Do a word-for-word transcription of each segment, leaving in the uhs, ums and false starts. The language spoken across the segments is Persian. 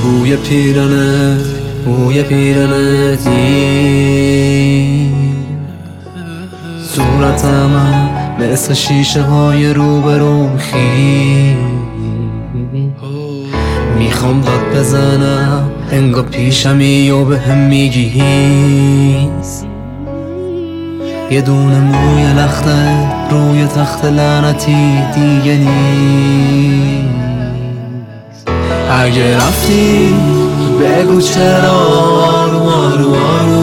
بوی پیرنت بوی پیرنتی صورتم مثل شیشه های روبروم خی میخوام داد بزنم انگار پیشمی و به هم میگی هیز یه دونه موی لخته روی تخت لعنتی دیگه نیست. اگه رفتی بگو چرا آروم آروم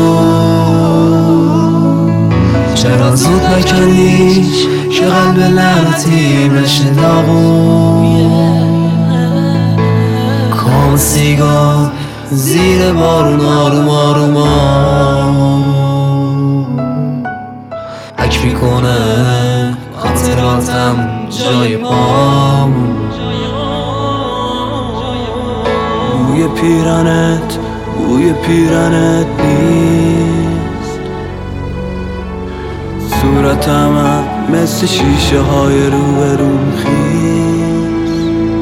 آروم چرا زود نکندیش که قلب لعنتی بشه داغون کام سیگار زیر بارون آروم آروم آروم حک میکنه خاطراتم جای پامون بوی پیرنت بوی پیرنت نیست صورتم مثل شیشه های روبروم خیز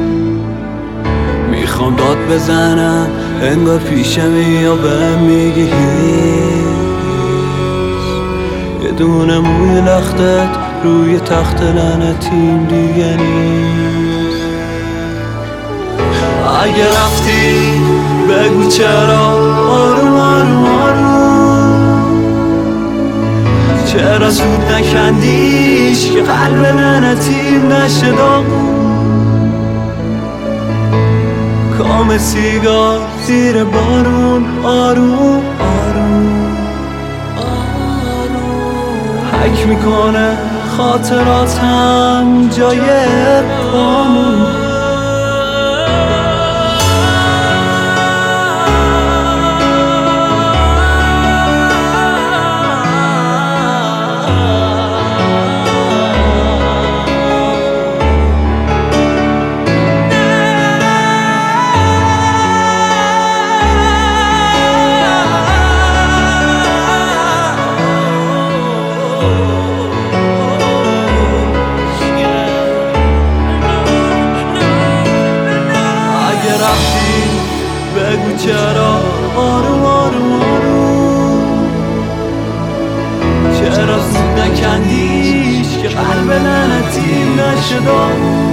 میخوام داد بزنم انگار پیشمی یا بهم میگی هیز یه دونه موی لختت روی تخت لعنتیم دیگه نیست. اگه رفتی بگو چرا آروم آروم آروم چرا زود نکندیش که قلب لعنتیم نشه داغون کام سیگار زیر بارون آروم آروم حک میکنه خاطراتم جای پامون بگو چرا آروم آروم آروم چرا زود نکندیش که قلب لعنتی نشه داغون